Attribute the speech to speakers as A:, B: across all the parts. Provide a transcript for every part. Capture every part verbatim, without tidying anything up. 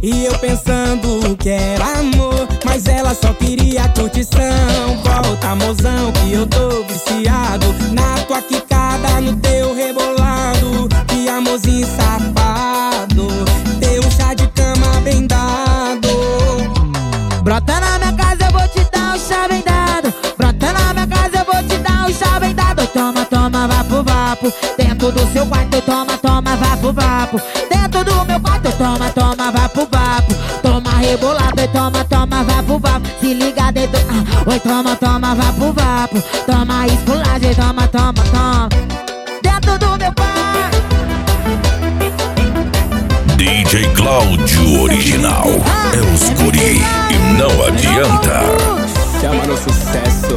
A: E eu pensando que era amor, mas ela só queria curtição. Volta, mozão, que eu tô viciado na tua quicada, no teu rebolado. Que amorzinho safado, teu chá de cama bem dado.
B: Brota na minha casa, eu vou te dar um chá bem dado. Brota na minha casa, eu vou te dar um chá bem dado. Toma, toma, vapo, vapo. Dentro do seu quarto, toma, toma, vapo, vapo. Dentro do meu quarto, toma, toma, vapo, vapo. Toma rebolado e toma, toma, vapo, vapo. Se liga dentro, ah. Oi, toma, toma, vapo, vapo. Toma esculagem, toma, toma, toma. Dentro do meu quarto.
C: D J Cláudio Original é os guri e não adianta.
A: Chama no sucesso.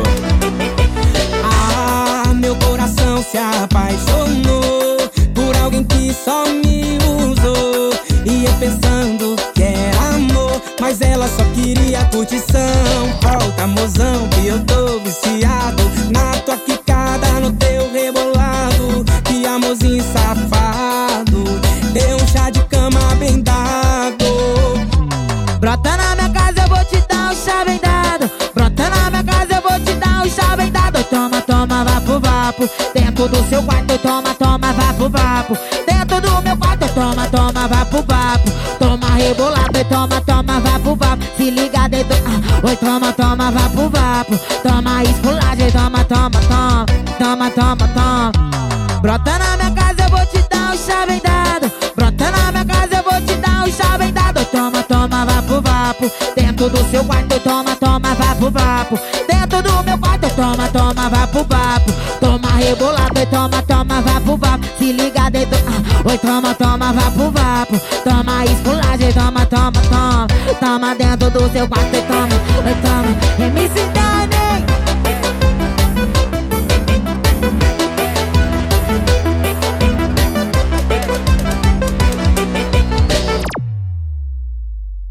A: Ah, meu coração se apaixonou por alguém que só me usou. E eu pensando que era amor, mas ela só queria curtição. Volta, mozão, que eu tô viciado na tua quicada, no teu rebolado. Que amorzinho safado, deu um chá de cama bem dado.
B: Brota na minha casa, eu vou te dar um chá bem dado. Brota na minha casa, eu vou te dar um chá bem dado. Toma, toma, vapo, vapo. Dentro do seu quarto, toma, toma, vapo, vapo. Dentro do meu quarto, toma, toma, vapo, vapo. Toma rebolado e toma, toma, vapo, vapo. Se liga dentro, ah. Oi, toma, toma, vapo, vapo. Toma esculagem, toma, toma, toma. Toma, toma, toma. Brota na minha casa, eu vou te dar um chá bem dado. Brota na minha casa, eu vou te dar um chá bem dado. Toma, toma, vapo, vapo. Dentro do seu quarto, toma, toma, vapo, vapo. Dentro do meu quarto, toma, toma, vapo, vapo. Toma rebolado e toma, toma, vapo, vapo. Se liga dentro, ah. Oi, toma, toma, vapo, vapo. Toma esculagem, toma, toma, toma. Toma dentro do seu quarto e toma, oi, toma.